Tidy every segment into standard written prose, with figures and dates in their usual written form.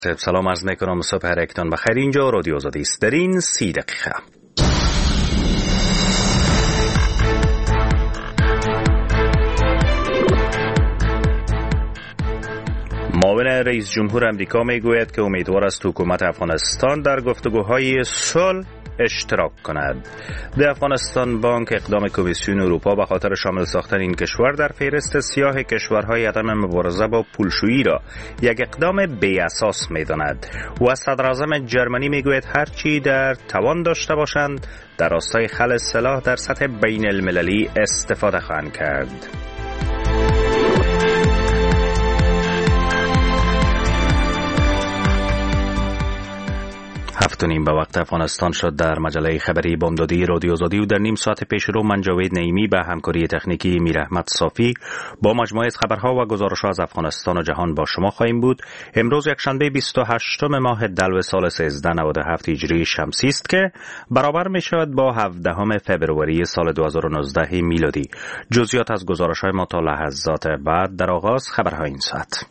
سلام عرض میکنم، صبح هر یکتان بخیر. اینجا رادیو آزادی است. در این 30 دقیقه معاون رئیس جمهور امریکا میگوید که امیدوار است حکومت افغانستان در گفتگوهای صلح اشتراک کند. در افغانستان بانک اقدام کمیسیون اروپا به خاطر شامل ساختن این کشور در فهرست سیاه کشورهای عدم مبارزه با پولشویی را یک اقدام بی اساس می‌داند. و صدراعظم جرمنی میگوید هرچی در توان داشته باشند در راستای خلع سلاح در سطح بین المللی استفاده خواهند کرد. 7:30 به وقت افغانستان شد. در مجله خبری بامدادی رادیو آزادی و در نیم ساعت پیش رو من جاوید نعیمی به همکاری تکنیکی میر احمد صافی با مجموعه از خبرها و گزارش‌ها از افغانستان و جهان با شما خواهیم بود. امروز یکشنبه 28 ماه دلو سال 1397 هجری شمسی است که برابر می‌شود با 17 فوریه سال 2019 میلادی. جزئیات از گزارش‌های ما تا لحظات بعد در آغاز خبرهای این ساعت.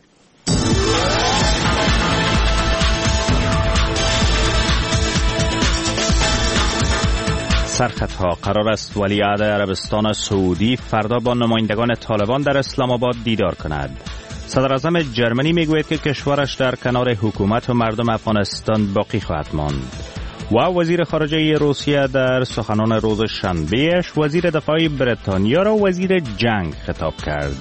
سرخطها: قرار است ولیعهد عربستان سعودی فردا با نمایندگان طالبان در اسلام آباد دیدار کند. صدراعظم جرمنی میگوید که کشورش در کنار حکومت و مردم افغانستان باقی خواهد ماند. و وزیر خارجه روسیه در سخنان روز شنبهش وزیر دفاع بریتانیا را وزیر جنگ خطاب کرد.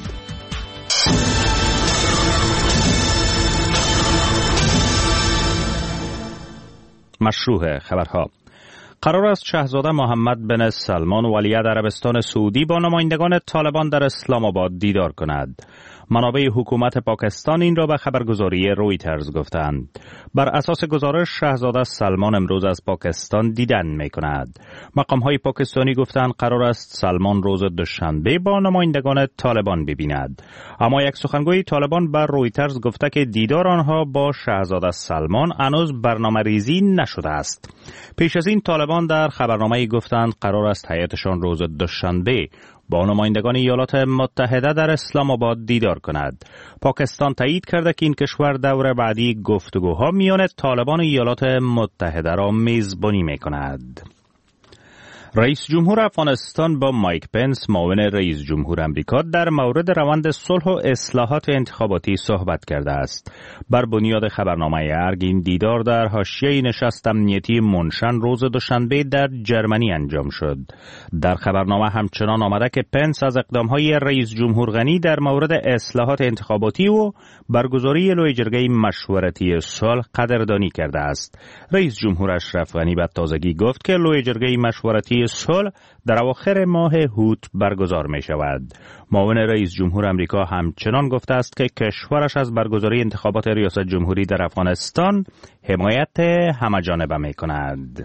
مشروع خبرها: قرار است شاهزاده محمد بن سلمان ولیعهد عربستان سعودی با نمایندگان طالبان در اسلام آباد دیدار کند. منابع حکومت پاکستان این را به خبرگزاری رویترز گفتند. بر اساس گزارش شاهزاده سلمان امروز از پاکستان دیدن می کند. مقام‌های پاکستانی گفتند قرار است سلمان روز دوشنبه با نمایندگان طالبان ببیند. اما یک سخنگوی طالبان بر رویترز گفته که دیدار آنها با شاهزاده سلمان هنوز برنامه‌ریزی نشده است. پیش از این طالبان در خبرنامه‌ای گفتند قرار است هیئتشان روز دوشنبه با نمایندگان ایالات متحده در اسلام آباد دیدار کند. پاکستان تایید کرده که این کشور دور بعدی گفتگوها میان طالبان و ایالات متحده را میزبانی میکند. رئیس جمهور افغانستان با مایک پنس معاون رئیس جمهور امریکا در مورد روند صلح و اصلاحات انتخاباتی صحبت کرده است. بر بنیاد خبرنامه ارگ این دیدار در حاشیه نشست امنیتی منشن روز دوشنبه در جرمنی انجام شد. در خبرنامه همچنان آمده که پنس از اقدامهای رئیس جمهور غنی در مورد اصلاحات انتخاباتی و برگزاری لویجرگه مشورتی صلح قدردانی کرده است. رئیس جمهور اشرف غنی به تازگی گفت که لویجرگه مشورتی صلح در اواخر ماه هوت برگزار می شود. معاون رئیس جمهور امریکا همچنان گفته است که کشورش از برگزاری انتخابات ریاست جمهوری در افغانستان حمایت همه‌جانبه می کند.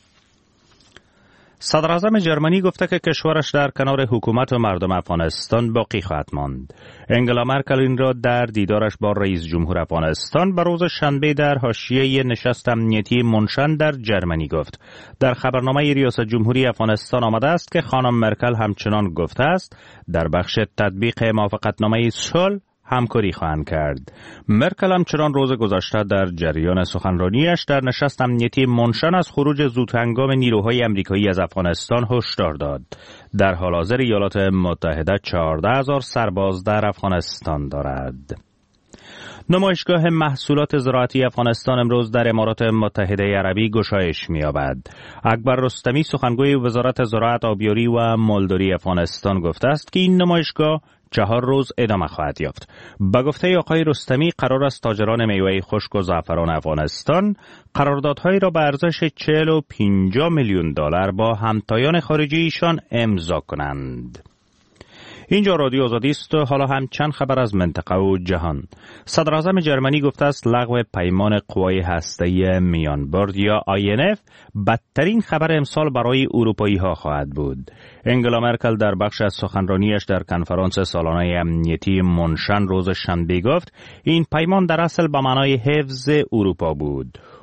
صدراعظم جرمنی گفته که کشورش در کنار حکومت و مردم افغانستان باقی خواهد ماند. انگلا مرکل این را در دیدارش با رئیس جمهور افغانستان بر روز شنبه در حاشیه نشست امنیتی منشن در جرمنی گفت. در خبرنامه ریاست جمهوری افغانستان آمده است که خانم مرکل همچنان گفته است در بخش تطبیق موافقتنامه صلح همکاری خواهند کرد. مرکل همچنان روز گذشته در جریان سخنرانیش در نشست امنیتی منشن از خروج زودهنگام نیروهای امریکایی از افغانستان هشدار داد. در حال حاضر ایالات متحده 14,000 سرباز در افغانستان دارد. نمایشگاه محصولات زراعتی افغانستان امروز در امارات متحده عربی گشایش می‌یابد. اکبر رستمی سخنگوی وزارت زراعت، آبیاری و مالداری افغانستان گفته است که این نمایشگاه 4 روز ادامه خواهد یافت. به گفته آقای رستمی قرار است تاجران میوه خشک و زعفران افغانستان قراردادهایی را به ارزش 40 و 50 میلیون دلار با همتایان خارجی ایشان امضا کنند. اینجا رادیو آزادی است و حالا هم چند خبر از منطقه و جهان. صدراعظم جرمنی گفته است لغو پیمان قوای هسته‌ای میانبرد یا INF بدترین خبر امسال برای اروپایی ها خواهد بود. انگلا مرکل در بخش از سخنرانیش در کنفرانس سالانه امنیتی منشن روز شنبه گفت این پیمان در اصل به معنای حفظ اروپا بود.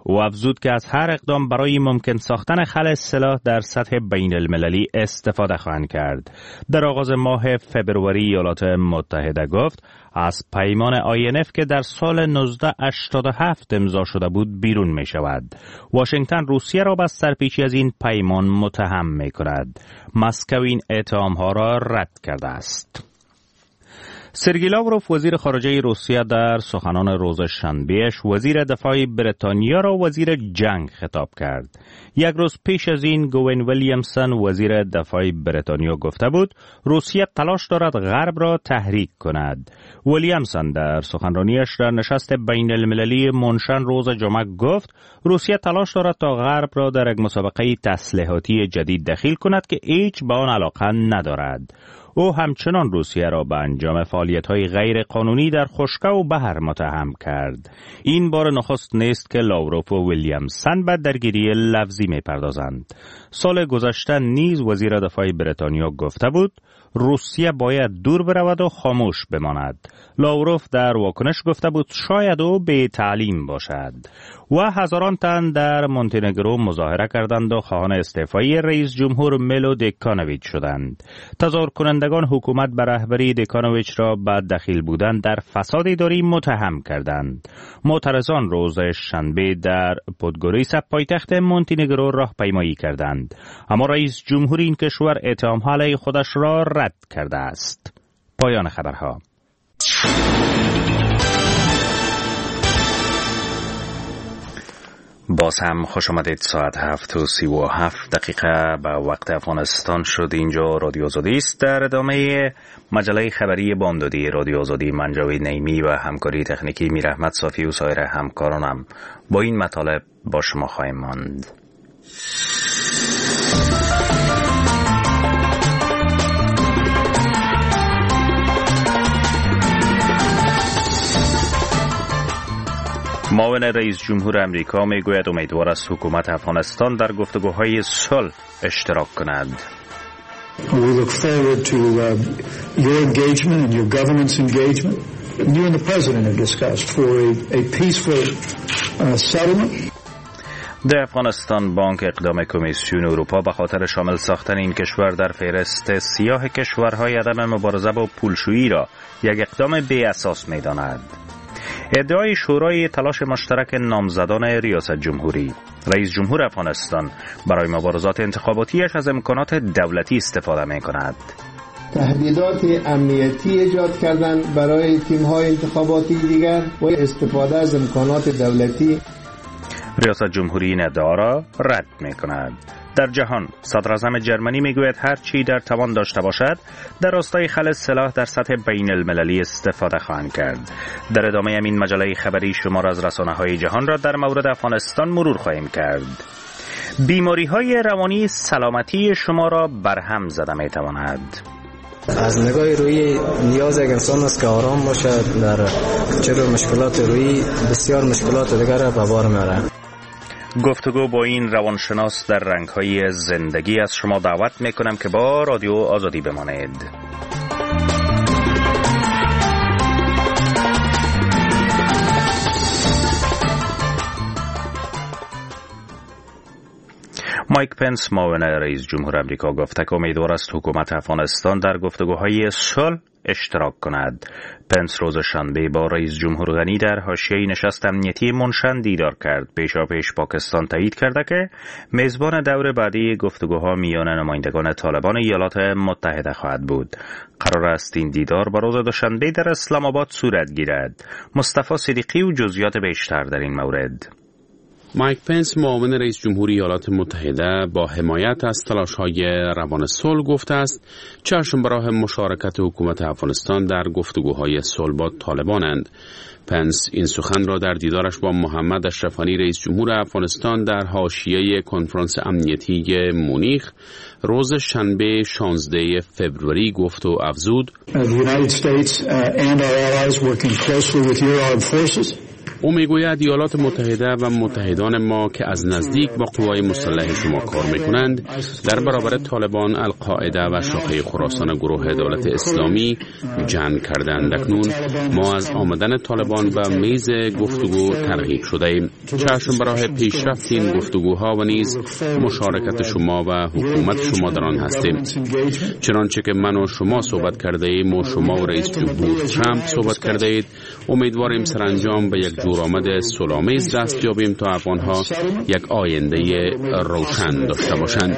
او افزود که از هر اقدام برای ممکن ساختن خلع سلاح در سطح بین المللی استفاده خواهند کرد. در آغاز ماه فبروری ایالات متحده گفت از پیمان INF که در سال 1987 امضا شده بود بیرون می شود. واشنگتن روسیه را به سرپیچی از این پیمان متهم می کند. مسکو این اتهام‌ها را رد کرده است. سرگئی لاوروف وزیر خارجه روسیه در سخنان روز شنبه‌اش وزیر دفاع بریتانیا را وزیر جنگ خطاب کرد. یک روز پیش از این گوین ویلیامسون وزیر دفاع بریتانیا گفته بود روسیه تلاش دارد غرب را تحریک کند. ویلیامسون در سخنرانیش در نشست بین المللی مونشن روز جمعه گفت روسیه تلاش دارد تا غرب را در یک مسابقه تسلیحاتی جدید دخیل کند که هیچ به آن علاقه ندارد. او همچنان روسیه را به انجام فعالیت‌های غیر قانونی در خشکی و بحر متهم کرد. این بار نخست نیست که لاوروف و ویلیامسون به درگیری لفظی می‌پردازند. سال گذشته نیز وزیر دفاع بریتانیا گفته بود روسیه باید دور برود و خاموش بماند. لاوروف در واکنش گفته بود شاید او به تعلیم باشد. و هزاران تن در مونتنگرو مظاهره کردند و خواهان استعفای رئیس جمهور میلو دیکانویچ شدند. تظاهر کنندگان حکومت به رهبری دیکانویچ را به دخیل بودن در فساد اداری متهم کردند. معترضان روز شنبه در پودگوریسا پایتخت مونتنگرو راهپیمایی کردند. اما رئیس جمهور این کشور اتهام علیه خودش را رد کرده است. پایان خبرها. باز هم خوش آمدید. ساعت 7:37 به وقت افغانستان شد. اینجا رادیو آزادی است. در ادامه مجله خبری بامدادی رادیو آزادی من جاوید نعیمی و همکاری تکنیکی میر احمد صافی و سایر همکارانم با این مطالب با شما خواهیم ماند. معاون رئیس جمهور امریکا میگوید امیدوار است حکومت افغانستان در گفتگوهای صلح اشتراک کند. We look forward to your engagement and your government's engagement. You and the president have discussed for a peaceful settlement. در افغانستان بانک اقدام کمیسیون اروپا به خاطر شامل ساختن این کشور در فهرست سیاه کشورهای عدم مبارزه با پولشویی را یک اقدام بی اساس می‌داند. ادعای شورای تلاش مشترک نامزدان ریاست جمهوری. رئیس جمهور افغانستان برای مبارزات انتخاباتیش از امکانات دولتی استفاده می کند. تهدیدات امنیتی ایجاد کردن برای تیم‌های انتخاباتی دیگر و استفاده از امکانات دولتی. ریاست جمهوری این ادعا را رد می کند. در جهان صدراعظم جرمنی میگوید هر چی در توان داشته باشد در راستای خلع سلاح در سطح بین المللی استفاده خواهند کرد. در ادامه همین مجله خبری شمار از رسانه‌های جهان را در مورد افغانستان مرور خواهیم کرد. بیماری‌های روانی سلامتی شما را برهم زده می‌تواند. از نگاه روی نیاز یک انسان است که آرام باشد. در چرا مشکلات روی بسیار مشکلات دیگر را به بار می‌آورد. گفتگو با این روانشناس در رنگ‌های زندگی از شما دعوت می‌کنم که با رادیو آزادی بمانید. مایک پنس معاون رئیس جمهور آمریکا گفته که امیدوار است حکومت افغانستان در گفتگوهای صلح اشتراک کند. پنس روز شنبه با رئیس جمهور غنی در حاشیه نشست امنیتی مونشن دیدار کرد. پیشاپیش پاکستان تایید کرده که میزبان دور بعدی گفتگوها میان نمایندگان طالبان ایالات متحده خواهد بود. قرار است این دیدار با روز دوشنبه در اسلام آباد صورت گیرد. مصطفی صدیقی و جزئیات بیشتر در این مورد. مایک پنس معاون رئیس جمهور ایالات متحده با حمایت از تلاش‌های روان صلح گفته است چشم به راه مشارکت حکومت افغانستان در گفتگوهای صلح با طالبانند. پنس این سخن را در دیدارش با محمد اشرف غنی رئیس جمهور افغانستان در حاشیه کنفرانس امنیتی مونیخ روز شنبه 16 فوریه گفت و افزود: The United States and our allies working closely with your armed forces او میگوید ایالات متحده و متحدان ما که از نزدیک با قوای مسلح شما کار میکنند در برابر طالبان، القاعده و شاخه خراسان گروه دولت اسلامی جنگ کردند. اکنون ما از آمدن طالبان و میز گفتگو ترغیب شده ایم. چشم به راه پیشرفت این گفتگوها و نیز مشارکت شما و حکومت شما در آن هستیم. چنانچه که من و شما صحبت کرده ایم و شما و رئیس جمهور ترامپ صحبت کرده اید، امیدواریم سرانجام به یک جورآمد صلح‌آمیز دست یابیم تا افغان‌ها یک آینده روشن داشته باشند.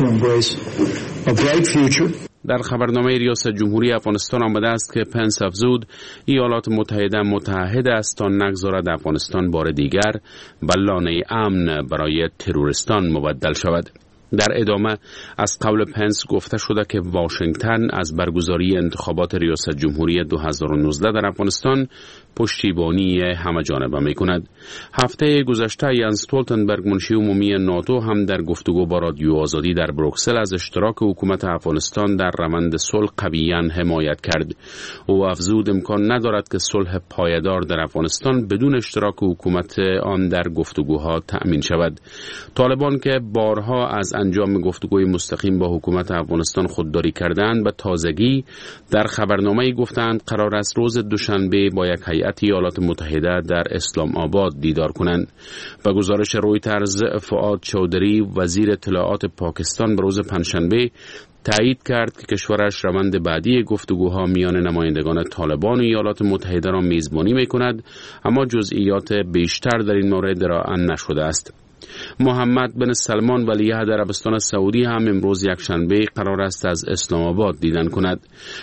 در خبرنامه ریاست جمهوری افغانستان آمده است که پنس افزود ایالات متحده متعهد است تا نگذارد افغانستان بار دیگر به لانه امن برای تروریستان مبدل شود. در ادامه از قول پنس گفته شده که واشنگتن از برگزاری انتخابات ریاست جمهوری 2019 در افغانستان پشتیبانی همه‌جانبه می‌کند. هفته گذشته یانس استولتنبرگ منشی عمومی ناتو هم در گفتگو با رادیو آزادی در بروکسل از اشتراک حکومت افغانستان در روند صلح قویاً حمایت کرد. او افزود امکان ندارد که صلح پایدار در افغانستان بدون اشتراک حکومت آن در گفتگوها تأمین شود. طالبان که بارها از انجام گفتگوی مستقیم با حکومت افغانستان خودداری کردند و تازگی در خبرنامه‌ای گفتند قرار است روز دوشنبه با یک هیئت ایالات متحده در اسلام آباد دیدار کنند. به گزارش رویترز، فؤاد چودری وزیر اطلاعات پاکستان به روز پنجشنبه تایید کرد که کشورش روند بعدی گفتگوها میان نمایندگان طالبان و ایالات متحده را میزبانی می‌کند، اما جزئیات بیشتر در این مورد ارائه نشده است. محمد بن سلمان ولیعهد عربستان سعودی هم امروز یکشنبه قرار است از اسلام آباد دیدن کند.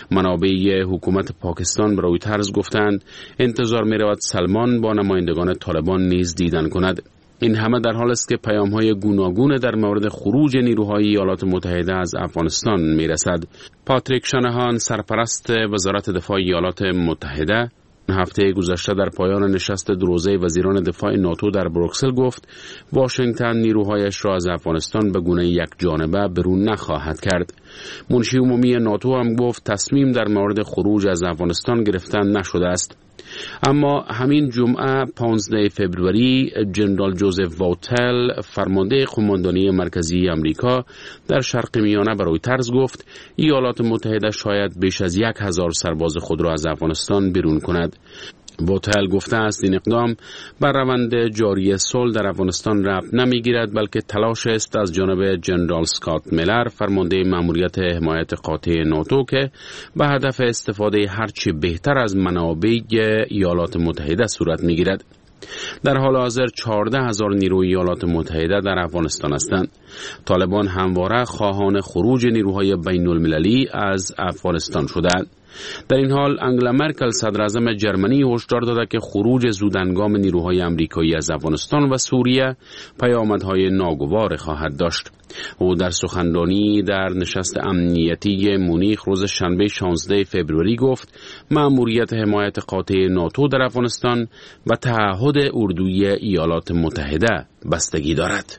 منابع حکومت پاکستان به رویترز گفتند انتظار می رود سلمان با نمایندگان طالبان نیز دیدن کند. این همه در حال است که پیام‌های گوناگون در مورد خروج نیروهای ایالات متحده از افغانستان می رسد. پاتریک شانهان سرپرست وزارت دفاع ایالات متحده هفته گذشته در پایان نشست دروزه وزیران دفاع ناتو در بروکسل گفت واشنگتن نیروهایش را از افغانستان به گونه یک جانبه برون نخواهد کرد. منشی عمومی ناتو هم گفت تصمیم در مورد خروج از افغانستان گرفتن نشده است. اما همین جمعه 15 فوریه جنرال جوزف واتل فرمانده قماندانی مرکزی امریکا در شرق میانه به رویترز گفت ایالات متحده شاید بیش از 1000 سرباز خود را از افغانستان بیرون کند. واتل گفته است این اقدام بر روند جاری صلح در افغانستان ربط نمیگیرد، بلکه تلاش است از جانب جنرال اسکات میلر فرمانده مأموریت حمایت قاطع ناتو که به هدف استفاده هرچی بهتر از منابع ایالات متحده صورت میگیرد. در حال حاضر 14,000 نیروی ایالات متحده در افغانستان هستند. طالبان همواره خواهان خروج نیروهای بین المللی از افغانستان شدند. در این حال انگلا مرکل صدر اعظم جرمنی هشدار داده که خروج زودهنگام نیروهای آمریکایی از افغانستان و سوریه پیامدهای ناگوار خواهد داشت. او در سخنرانی در نشست امنیتی مونیخ روز شنبه 16 فوریه گفت مأموریت حمایت قاطع ناتو در افغانستان و تعهد اردوی ایالات متحده بستگی دارد.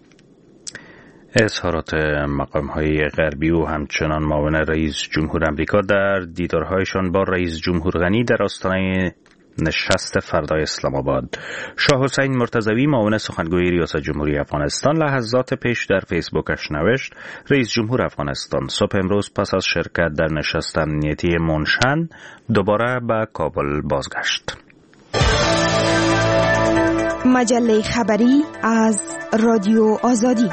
اظهارات مقام‌های غربی و همچنان معاون رئیس جمهور آمریکا در دیدارهایشان با رئیس جمهور غنی در آستانه نشست فردای اسلام آباد. شاه حسین مرتضوی معاون سخنگوی ریاست جمهوری افغانستان لحظات پیش در فیسبوکش نوشت رئیس جمهور افغانستان صبح امروز پس از شرکت در نشست امنیتی مونشن دوباره به کابل بازگشت. مجله خبری از رادیو آزادی.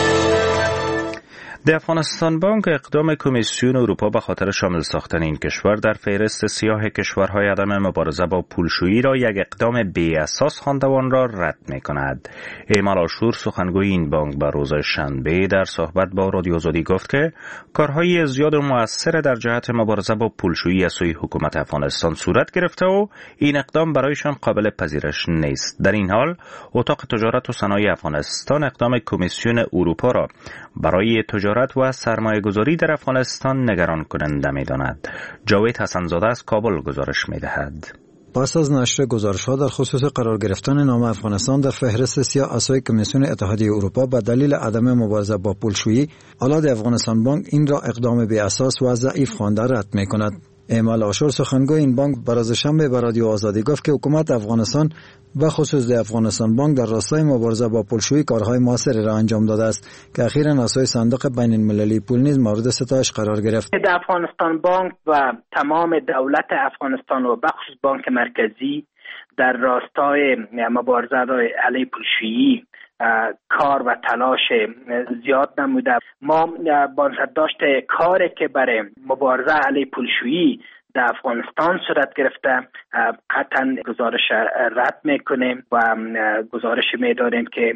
در افغانستان بانک اقدام کمیسیون اروپا به خاطر شامل ساختن این کشور در فهرست سیاه کشورهای عدم مبارزه با پولشویی را یک اقدام بی اساس خوانده و آن را رد می‌کند. ایمال آشور سخنگوی این بانک به روز شنبه در صحبت با رادیو آزادی گفت که کارهای زیاد و مؤثر در جهت مبارزه با پولشویی از سوی حکومت افغانستان صورت گرفته و این اقدام برایشان قابل پذیرش نیست. در این حال اتاق تجارت و صنایع افغانستان اقدام کمیسیون اروپا را برای تجارت و سرمایه‌گذاری در افغانستان نگران کننده می‌داند. جاوید حسن‌زاده از کابل گزارش می‌دهد. پس از نشر گزارش‌ها در خصوص قرار گرفتن نام افغانستان در فهرست سیاه از سوی کمیسیون اتحادیه اروپا به دلیل عدم مبارزه با پولشویی، حالا افغانستان بانک این را اقدام بی اساس و ضعیف خوانده رد می‌کند. ایمال آشور سخنگوی این بانک بر شنبه به رادیو آزادی گفت که حکومت افغانستان به خصوص افغانستان بانک در راستای مبارزه با پولشویی کارهای موثری را انجام داده است که اخیراً اساس صندوق بین المللی پول نیز مورد ستایش قرار گرفت. در افغانستان بانک و تمام دولت افغانستان و بخصوص بانک مرکزی در راستای مبارزه علیه پولشویی کار و تلاش زیاد نموده. ما بنیاد کاری که برای مبارزه علیه پولشویی در افغانستان صورت گرفته قطعا گزارش رد میکنیم و گزارش میداریم که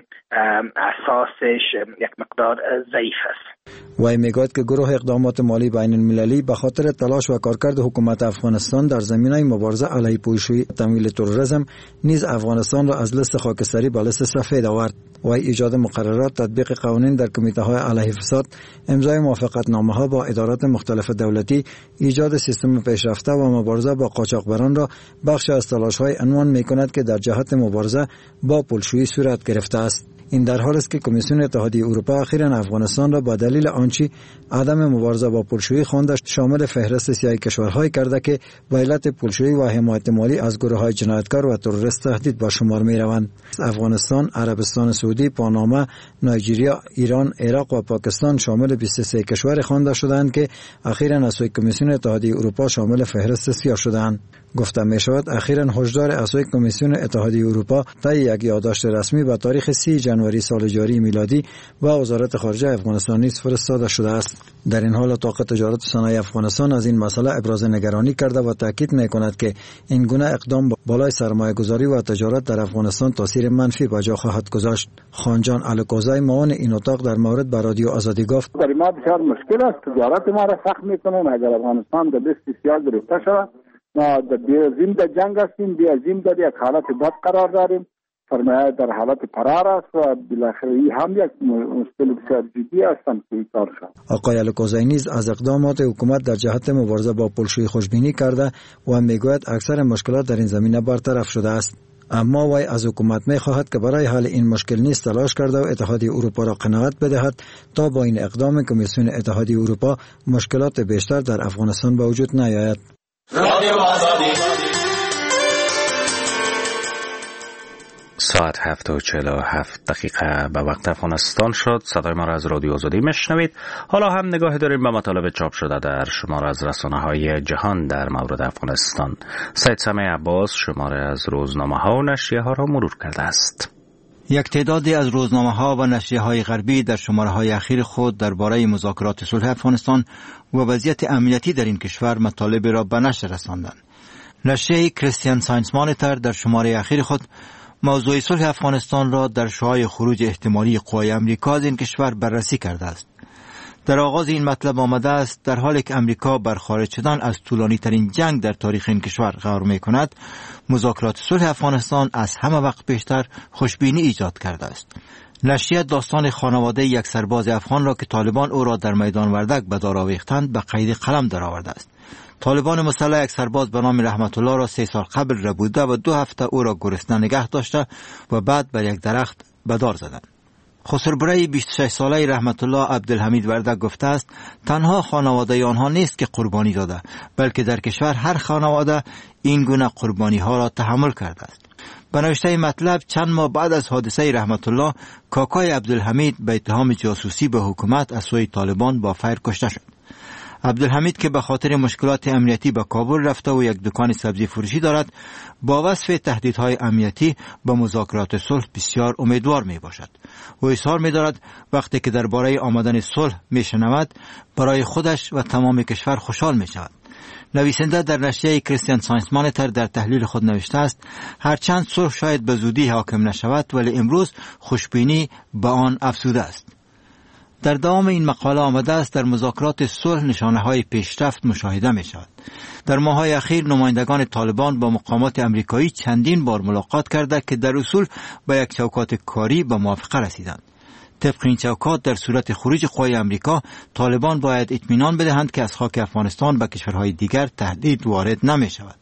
اساسش یک مقدار ضعیف است. وی میگوید که گروه اقدامات مالی بین المللی به خاطر تلاش و کارکرد حکومت افغانستان در زمینه مبارزه علیه پولشویی و تمویل تروریسم نیز افغانستان را از لیست خاکستری به لیست سفید آورد. وی ایجاد مقررات، تطبیق قوانین در کمیته های علیه فساد، امضای موافقت نامه ها با ادارات مختلف دولتی، ایجاد سیستم پیشرفته و مبارزه با قاچاقبران را بخش از تلاش های عنوان می کند که در جهت مبارزه با پولشویی صورت گرفته است. این در حالی است که کمیسیون اتحادیه اروپا اخیراً افغانستان را به دلیل آنچه عدم مبارزه با پولشویی خوانده شامل فهرست سیاه کشورهایی کرده که به علت پولشویی و حمایت مالی از گروه‌های جنایتکار و تروریست تهدید به شمار می‌روند. افغانستان، عربستان سعودی، پاناما، نایجریا، ایران، عراق و پاکستان شامل 23 کشور خوانده شدند که اخیراً از سوی کمیسیون اتحادیه اروپا شامل فهرست سیاه شدند. گفته می شود اخیراً هشدار از سوی کمیسیون اتحادیه اروپا طی یک یادداشت رسمی به تاریخ 30 جنوری سال جاری میلادی و وزارت خارجه افغانستان نیز فرستاده شده است. در این حال اتاق تجارت و صنایع افغانستان از این مسئله ابراز نگرانی کرده و تاکید می کند که این گونه اقدام بالای سرمایه گذاری و تجارت در افغانستان تاثیر منفی به جا خواهد گذاشت. خانجان الکوزای معاون این اتاق در مورد به رادیو آزادی گفت: برای ما بسیار مشکل است، تجارت ما را سخت می‌کنند. اگر افغانستان در لیست سیاه گرفته شود ما در جنگ هستیم، بیازیم در یک حالت بد قرار داریم، سرمایه در حالت فرار است و بالاخره هم یک مشکل بسیار جدی هستند که این کار شد. آقای الکوزای نیز از اقدامات حکومت در جهت مبارزه با پولشویی خوشبینی کرده و میگوید اکثر مشکلات در این زمینه برطرف شده است. اما وی از حکومت می‌خواهد که برای حل این مشکل نیز تلاش کرده و اتحادیه اروپا را قناعت بدهد تا با این اقدام کمیسیون اتحادیه اروپا مشکلات بیشتر در افغانستان به وجود نیاید. ساعت 7:47 به وقت افغانستان شد. صدای ما را از رادیو آزادی میشنوید. حالا هم نگاهی داریم به مطالب چاپ شده در شماره از رسانه‌های جهان در مورد افغانستان. سید سمیع عباس شماره از روزنامه‌ها و نشریه‌ها را مرور کرده است. یک تعدادی از روزنامه‌ها و نشریه‌های غربی در شماره‌های اخیر خود درباره مذاکرات صلح افغانستان و وضعیت امنیتی در این کشور مطالب را به نشر رساندند. نشریه کریستین ساینس مانیتور در شماره اخیر خود موضوع صلح افغانستان را در شعاع خروج احتمالی قوای امریکا از این کشور بررسی کرده است. در آغاز این مطلب آمده است در حالی که امریکا بر خارج شدن از طولانی ترین جنگ در تاریخ این کشور غور می کند، مذاکرات صلح افغانستان از همه وقت بیشتر خوشبینی ایجاد کرده است. نشریه داستان خانواده یک سرباز افغان را که طالبان او را در میدان وردک به دار آویختند به قید قلم درآورده است. طالبان مسلح یک سرباز به نام رحمت الله را 3 سال قبل ربوده و 2 هفته او را گرسنه نگه داشته و بعد بر یک درخت به دار زدند. خسربره 26 ساله رحمت الله عبدالحمید وردک گفته است تنها خانواده آنها نیست که قربانی داده، بلکه در کشور هر خانواده این گونه قربانی ها را تحمل کرده است. به نوشته مطلب چند ماه بعد از حادثه رحمت الله، کاکای عبدالحمید به اتهام جاسوسی به حکومت از سوی طالبان با فیر کشته شد. عبدالحمید که به خاطر مشکلات امنیتی به کابل رفته و یک دکان سبزی فروشی دارد، با وصف تهدیدهای امنیتی به مذاکرات صلح بسیار امیدوار می باشد. او اظهار می دارد وقتی که درباره آمدن صلح می شنود برای خودش و تمام کشور خوشحال می شود. نویسنده در نشریه کریستین ساینس مانیتور در تحلیل خود نوشته است هرچند صلح شاید به زودی حاکم نشود ولی امروز خوشبینی به آن افزوده است. در دوام این مقاله آمده است در مذاکرات صلح نشانه‌های پیشرفت مشاهده می شود. در ماه‌های اخیر نمایندگان طالبان با مقامات امریکایی چندین بار ملاقات کرده که در اصول به یک چوکات کاری به موافقه رسیدند. طبق این چوکات در صورت خروج قوای امریکا طالبان باید اطمینان بدهند که از خاک افغانستان به کشورهای دیگر تهدید وارد نمی شود.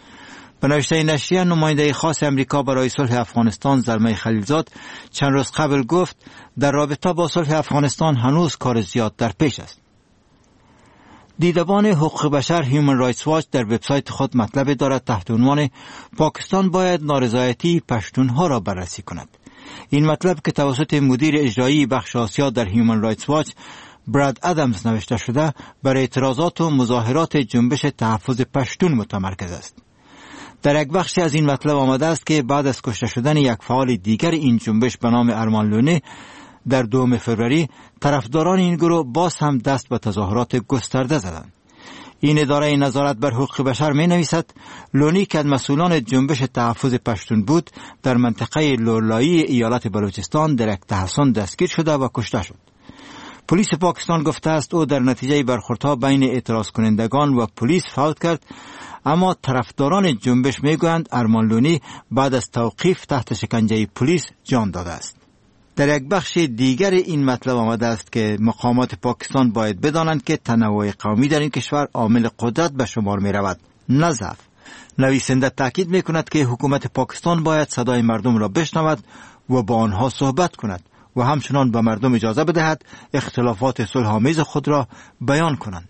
به نوشته نشریه نماینده خاص امریکا برای صلح افغانستان زلمه خلیلزاد چند روز قبل گفت در رابطه با صلح افغانستان هنوز کار زیاد در پیش است. دیدبان حقوق بشر هیومن رایتس واچ در وبسایت خود مطلب دارد تحت عنوان پاکستان باید نارضایتی پشتونها را بررسی کند. این مطلب که توسط مدیر اجرایی بخش آسیا در هیومن رایتس واچ براد ادمز نوشته شده بر اعتراضات و مظاهرات جنبش تحفظ پشتون متمرکز است. در یک بخشی از این مطلب آمده است که بعد از کشته شدن یک فعال دیگر این جنبش به نام ارمان لونی در 2 فوریه طرفداران این گروه باز هم دست به تظاهرات گسترده زدند. این اداره نظارت بر حقوق بشر می نویسد لونی که از مسئولان جنبش تحفظ پشتون بود در منطقه لولایی ایالت بلوچستان در یک تحصن دستگیر شده و کشته شد. پلیس پاکستان گفته است او در نتیجه برخوردها بین اعتراض کنندگان و پلیس فوت کرد، اما طرفداران جنبش میگویند ارمان لونی بعد از توقیف تحت شکنجه پلیس جان داده است. در یک بخش دیگر این مطلب آمده است که مقامات پاکستان باید بدانند که تنوع قومی در این کشور عامل قدرت به شمار می رود، نه ضعف. نویسنده تاکید می کند که حکومت پاکستان باید صدای مردم را بشنود و با آنها صحبت کند و همچنان به مردم اجازه بدهد اختلافات صلح‌آمیز خود را بیان کنند.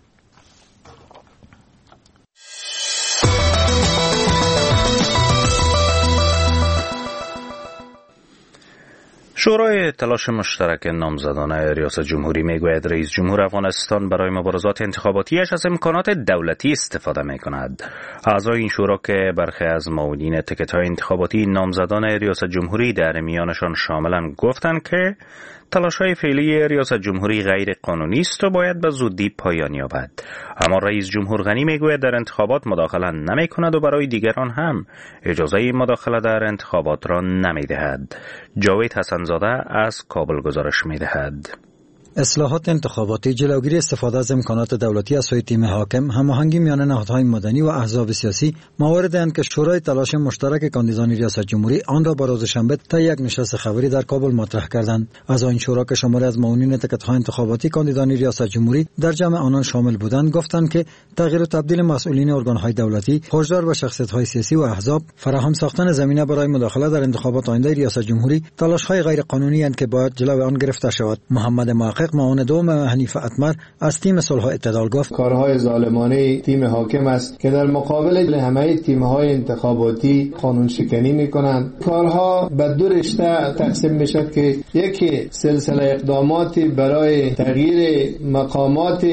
شورای تلاش مشترک نامزدان ریاست جمهوری میگوید رئیس جمهور افغانستان برای مبارزات انتخاباتیش از امکانات دولتی استفاده میکند. اعضای این شورا که برخی از معاونین تکت‌های انتخاباتی نامزدان ریاست جمهوری در میانشان شاملند گفتند که تلاش‌های فعلی ریاست جمهوری غیر قانونی است و باید به زودی پایان یابد. اما رئیس جمهور غنی میگوید در انتخابات مداخله نمی‌کند و برای دیگران هم اجازه مداخله در انتخابات را نمی‌دهد. جاوید حسن‌زاده از کابل گزارش می‌دهد. اصلاحات انتخاباتی، جلوگیری استفاده از امکانات دولتی از سوی تیم حاکم، هماهنگی میان نهادهای مدنی و احزاب سیاسی مواردی اند که شورای تلاش مشترک کاندیدان ریاست جمهوری آن را با روز شنبه تا یک نشست خبری در کابل مطرح کردند. از این شورا که شماری از معاونین تکت‌های انتخاباتی کاندیدان ریاست جمهوری در جمع آنان شامل بودند، گفتند که تغییر و تبدیل مسئولین ارگان‌های دولتی، هشدار به شخصیت‌های سیاسی و احزاب، فراهم ساختن زمینه برای مداخله در انتخابات آینده ریاست جمهوری تلاش‌های غیر قانونی اند که باید جلو آن گرفته شود. محمد معاون دوم حنیف اتمر از تیم صلح و اعتدال گفت کارهای ظالمانه تیم حاکم است که در مقابل همه تیم‌های انتخاباتی قانون شکنی می‌کنند. کارها به 2 رشته تقسیم می‌شود که یکی سلسله اقدامات برای تغییر مقامات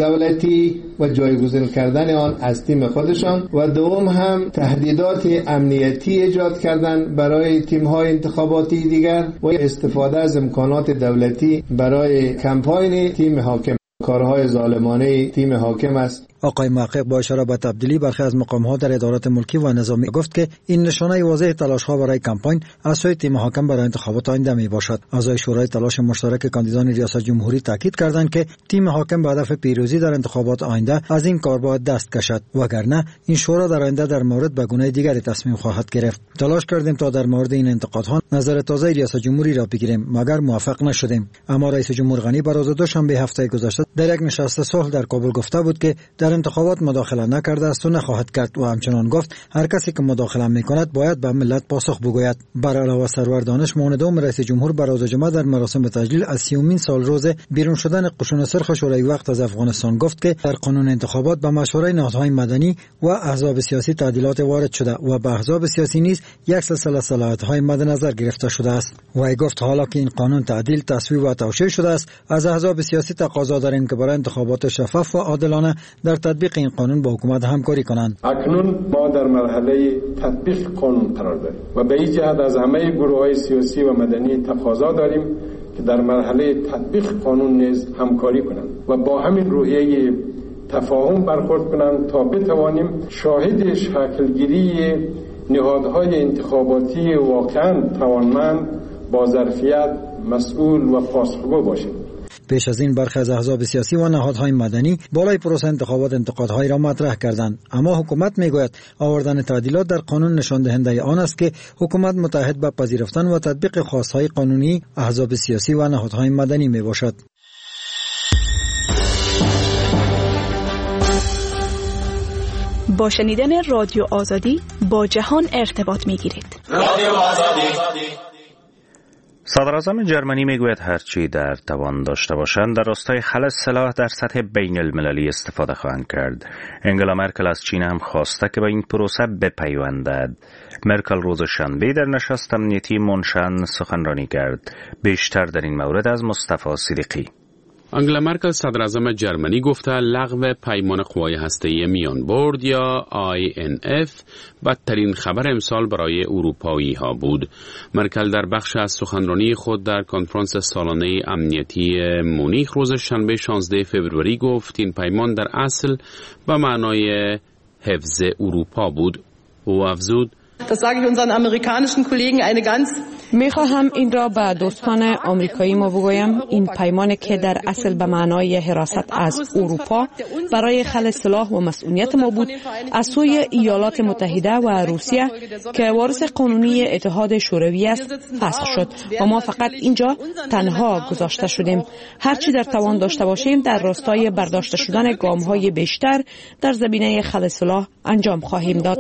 دولتی و جایگزین کردن آن از تیم خودشان و دوم هم تهدیدات امنیتی ایجاد کردن برای تیم‌های انتخاباتی دیگر و استفاده از امکانات دولتی برای کمپاین تیم حاکم. کارهای ظالمانه تیم حاکم است. آقای محقق با اشاره به تبدیلی برخی از مقام‌ها در ادارات ملکی و نظامی گفت که این نشانه واضح تلاش‌ها برای کمپاین از سوی تیم حاکم برای انتخابات آینده میباشد. اعضای شورای تلاش مشترک کاندیدان ریاست جمهوری تاکید کردند که تیم حاکم به هدف پیروزی در انتخابات آینده از این کار باید دست کشد، وگرنه این شورا در آینده در مورد به گونه دیگری تصمیم خواهد گرفت. تلاش کردیم تا در مورد این انتقادها نظر تازه ریاست جمهوری را بگیریم، مگر موفق نشدیم. اما رئیس جمهور غنی بر روز دوشنبه هفته گذشته در یک نشست صلح در کابل گفته بود که در انتخابات مداخله نکرده است و نخواهد کرد و همچنان گفت هر کسی که مداخله میکند باید به ملت پاسخ بگوید. بر علاوه سرور دانش معاون دوم رئیس جمهور بر روز جمعه در مراسم تجلیل از 30مین سال روز بیرون شدن قشون سرخ شورای وقت از افغانستان گفت که در قانون انتخابات به مشورت نهادهای مدنی و احزاب سیاسی تعدیلات وارد شده و به احزاب سیاسی نیز یک سلسله صلاحیت‌های مد نظر گرفته شده است. و گفت حالا که این قانون تعدیل، تصویب و توشیح شده است، از احزاب سیاسی تقاضا داریم که برای انتخابات شفاف و عادلانه در تطبیق این قانون با حکومت همکاری کنند. اکنون ما در مرحله تطبیق قانون قرار داریم و به این جهت از همه گروه‌های سیاسی و مدنی تقاضا داریم که در مرحله تطبیق قانون نیز همکاری کنند و با همین روحیه تفاهم برخورد کنند تا بتوانیم شاهد شکلگیری نهادهای انتخاباتی واقعاً توانمند، با ظرفیت، مسئول و پاسخگو باشیم. پیش از این برخی از احزاب سیاسی و نهادهای مدنی بالای پروسه انتخابات انتقادهایی را مطرح کردند، اما حکومت میگوید آوردن تعدیلات در قانون نشان دهنده آن است که حکومت متعهد به پذیرفتن و تطبیق خواستهای قانونی احزاب سیاسی و نهادهای مدنی میباشد. با شنیدن رادیو آزادی با جهان ارتباط میگیرید. رادیو آزادی صدراعظم جرمنی میگوید هرچی در توان داشته باشند در راستای خلع سلاح در سطح بین المللی استفاده خواهند کرد. انگلا مرکل از چین هم خواسته که به این پروسه بپیوندد. مرکل روز شنبه در نشست امنیتی مونشن سخنرانی کرد. بیشتر در این مورد از مصطفی صدیقی. انگلا مرکل صدراعظم جرمنی گفته لغو پیمان قوای هسته‌ای میان برد یا INF بدترین خبر امسال برای اروپایی ها بود. مرکل در بخش از سخنرانی خود در کنفرانس سالانه امنیتی مونیخ روز شنبه 16 فوریه گفت این پیمان در اصل به معنای حفظ اروپا بود. او افزود Das sage ich unseren amerikanischen Kollegen eine ganz میخواهم این را به دوستان آمریکایی ما بگویم، این پیمانی که در اصل به معنای حراست از اروپا برای خلع سلاح و مسئولیت ما بود از سوی ایالات متحده و روسیه که وارث قانونی اتحاد شوروی است فسخ شد و ما فقط اینجا تنها گذاشته شدیم. هرچی در توان داشته باشیم در راستای برداشته شدن گام‌های بیشتر در زمینه خلع سلاح انجام خواهیم داد.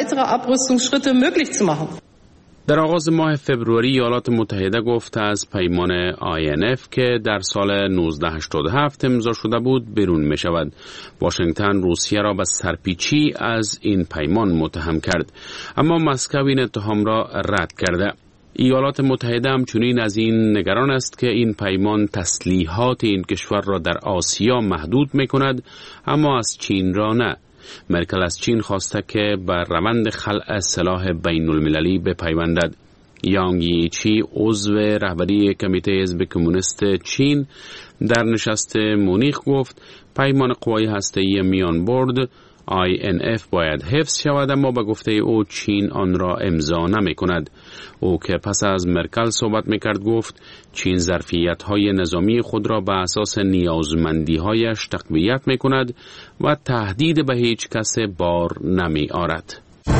در آغاز ماه فوریه ایالات متحده گفت از پیمان INF که در سال 1987 امضا شده بود بیرون می شود. واشنگتن روسیه را به سرپیچی از این پیمان متهم کرد، اما مسکو این اتهام را رد کرده. ایالات متحده همچنین از این نگران است که این پیمان تسلیحات این کشور را در آسیا محدود می کند، اما از چین را نه. مرکل از چین خواسته که بر روند خلع سلاح بین المللی بپیوندد. یانگ ییچی عضو رهبری کمیته حزب کمونیست چین در نشست مونیخ گفت پیمان قوای هسته‌ای میان برد INF باید حفظ شود، اما به گفته او چین آن را امضا نمی کند. او که پس از مرکل صحبت میکرد گفت چین ظرفیت‌های نظامی خود را به اساس نیازمندی‌هایش تقویت میکند و تهدید به هیچ کس بار نمی آرد.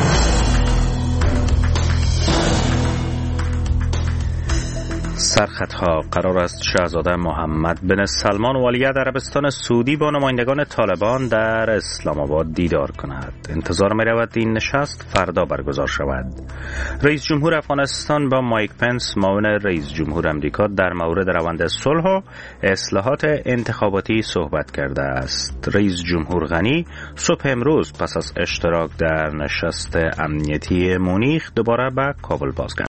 سرخطها قرار است شاهزاده محمد بن سلمان ولیعهد عربستان سعودی با نمایندگان طالبان در اسلام آباد دیدار کند. انتظار می رود این نشست فردا برگزار شود. رئیس جمهور افغانستان با مایک پنس معاون رئیس جمهور امریکا در مورد روند صلح و اصلاحات انتخاباتی صحبت کرده است. رئیس جمهور غنی صبح امروز پس از اشتراک در نشست امنیتی مونیخ دوباره به کابل بازگشت.